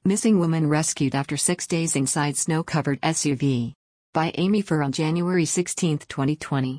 Missing woman rescued after 6 days inside snow-covered SUV. By Amy Furr on January 16, 2020.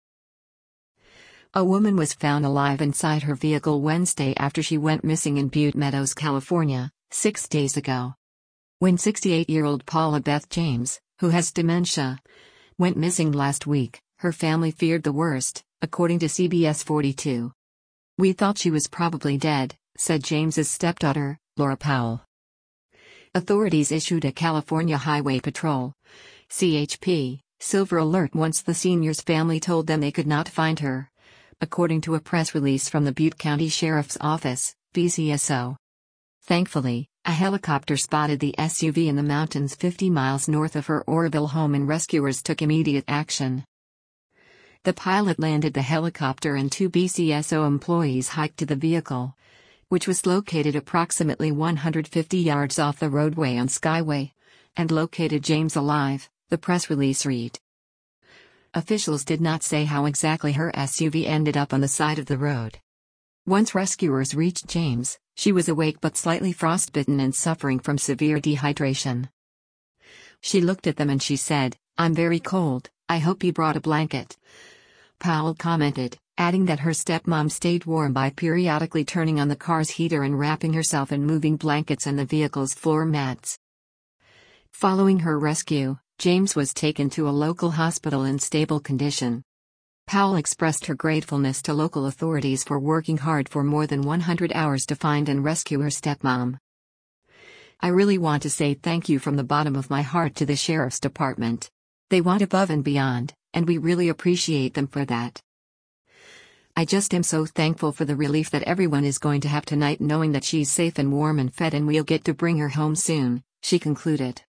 A woman was found alive inside her vehicle Wednesday after she went missing in Butte Meadows, California, 6 days ago. When 68-year-old Paula Beth James, who has dementia, went missing last week, her family feared the worst, according to CBS 42. "We thought she was probably dead," said James's stepdaughter, Laura Powell. Authorities issued a California Highway Patrol (CHP) silver alert once the senior's family told them they could not find her, according to a press release from the Butte County Sheriff's Office, BCSO. Thankfully, a helicopter spotted the SUV in the mountains 50 miles north of her Oroville home and rescuers took immediate action. The pilot landed the helicopter and 2 BCSO employees hiked to the vehicle, which was located approximately 150 yards off the roadway on Skyway, and located James alive, the press release read. Officials did not say how exactly her SUV ended up on the side of the road. Once rescuers reached James, she was awake but slightly frostbitten and suffering from severe dehydration. She looked at them and she said, "I'm very cold, I hope you brought a blanket," Powell commented, adding that her stepmom stayed warm by periodically turning on the car's heater and wrapping herself in moving blankets and the vehicle's floor mats. Following her rescue, James was taken to a local hospital in stable condition. Powell expressed her gratefulness to local authorities for working hard for more than 100 hours to find and rescue her stepmom. "I really want to say thank you from the bottom of my heart to the Sheriff's Department. They went above and beyond, and we really appreciate them for that. I just am so thankful for the relief that everyone is going to have tonight knowing that she's safe and warm and fed and we'll get to bring her home soon," she concluded.